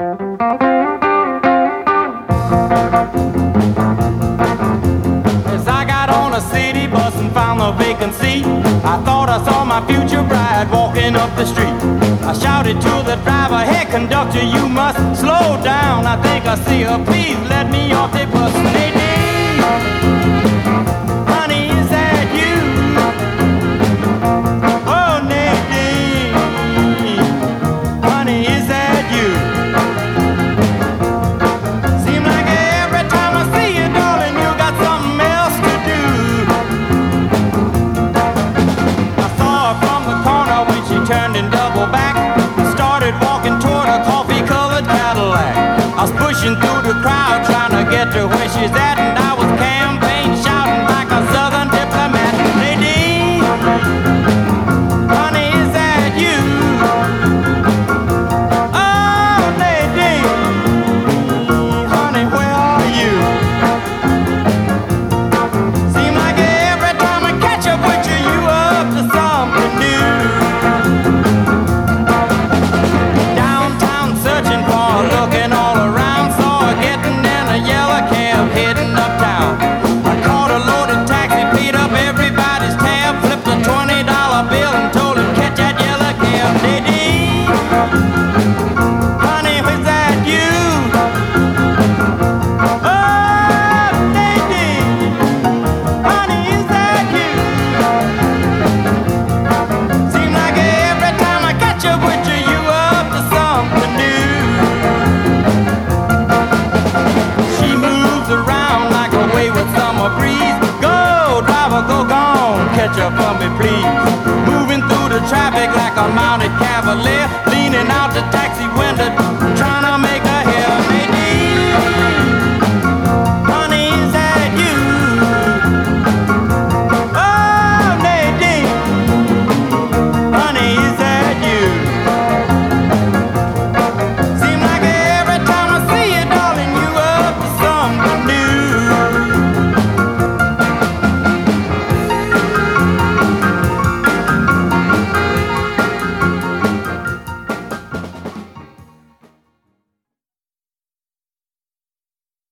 As I got on a city bus and found a vacant seat, I thought I saw my future bride walking up the street. I shouted to the driver, "Hey conductor, you must slow down. I think I see her, please let me off the bus." Nadine, honey, is that you? Oh Nadine, honey, is that you? Seem like every time I see you, darling, you got something else to do. I saw her from the corner when she turned and doubled back, started walking toward a coffee-colored Cadillac. I was pushing through the crowd trying to get to where she's at, and I was campaign shouting like a southern diplomat. Nadine, honey, is that you? Oh, Nadine, honey, where are you? Seem like every time I catch up with you, you up to something new. Downtown searching for her, looking all around, saw her getting in a yellow cab heading uptown. I caught a loaded taxi, paid up everybody's tab, flipped a $20 bill and told him catch that yellow cab. Nadine, honey, is that you? Oh, Nadine, honey, is that you? Seem like every time I catch up with you, you up to something new. She moves around like a wayward summer breeze. Go, driver, go gone, catch up for me, please. Moving through the traffic like a mounted cavalier, leaning out the taxi window,